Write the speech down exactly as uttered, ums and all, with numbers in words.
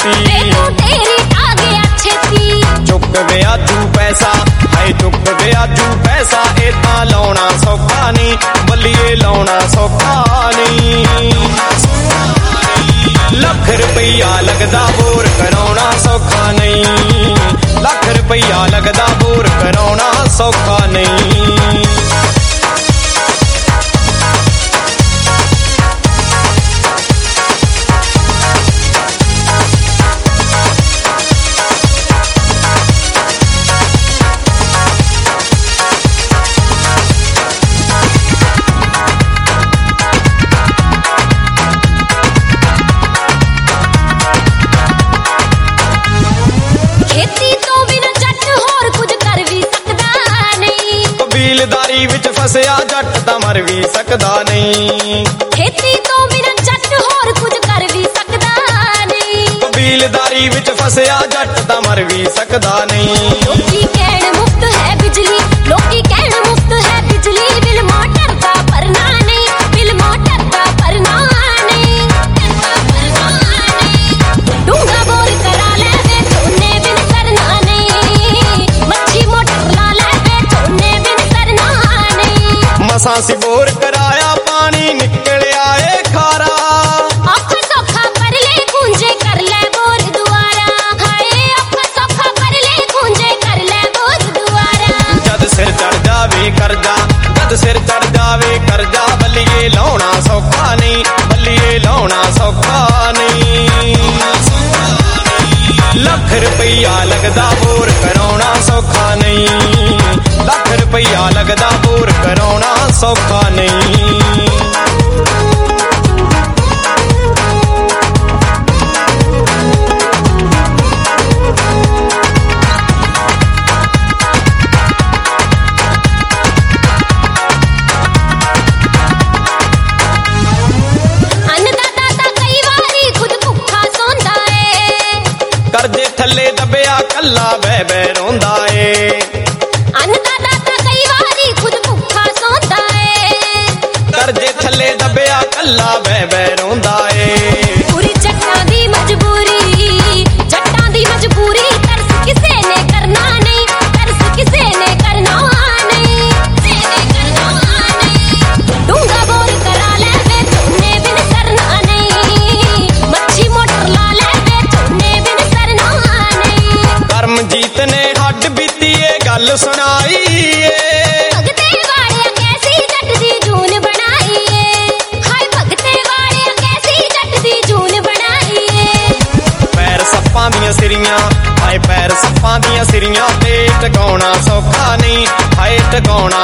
छेती तेरी आ गया छेती चुक विआजू पैसा हाय चुक विआजू पैसा ए तां लाउणा सौखा नहीं बल्लीए लाउणा सौखा नहीं लख रुपया लगदा बोर कराउणा सौखा नहीं लख रुपया लगदा बोर कराउणा सौखा नहीं कबीलदारी विच फसिया जट तां मर भी सकदा नहीं खेती तो बिना जट होर कुछ कर भी सकदा नहीं कबीलदारी विच फसिया जट तां मर भी सकदा नहीं लोकी कहण मुफ्त है बिजली लोकी कहण मुफ्त है बिजली बिल मोटर दा भरना नहीं बिल मोटर दा भरना नहीं डूंगा बोर करा ले वे झोने बिन करना नहीं मच्छी मोटर ला ले वे झोने बिन करना नहीं मसां सी बोर कराया पानी निकल आए खारा औखा सौखा कर ले खूंजे कर ले बोर दुआरा हाय औखा सौखा कर ले खूंजे कर ले बोर दुआरा जद सिर चढ़ जावे करजा जद सिर चढ़ जावे करजा बल्लीए लाउणा सौखा नहीं बल्लीए लाउणा सौखा नहीं लख रुपया लगदा बोर कराउणा सौखा नहीं लख रुपया लगदा बोर कराउणा सौखा नहीं करजे थले दबिया कल्ला बह बह रोंदा ए अन्नदाता ता कई वारी खुद भुखा सौंदा ए करजे थले दबिया कल्ला बह बह रोंदा ए पूरी जट्टां दी मजबूरी जट्टां दी मजबूरी तरस किसे ने करना नहीं तरस किसे ने करना नहीं किसे ने करना नहीं डूंगा बोर करा ले वे झोने बिन करना नहीं मच्छी मोटर ला ले वे झोने बिन करना नहीं करमजीत ने हड्ड बीती ए गल सुनाई भगते वाले कैसी जट दी जून बनाई हाय भगते वाले कैसी जट दी जून बनाई पैर सप्पां दियां सिरियां हाय पैर सप्पां दियां सिरियां ते टकाउणा सौखा नहीं हाय टकाउणा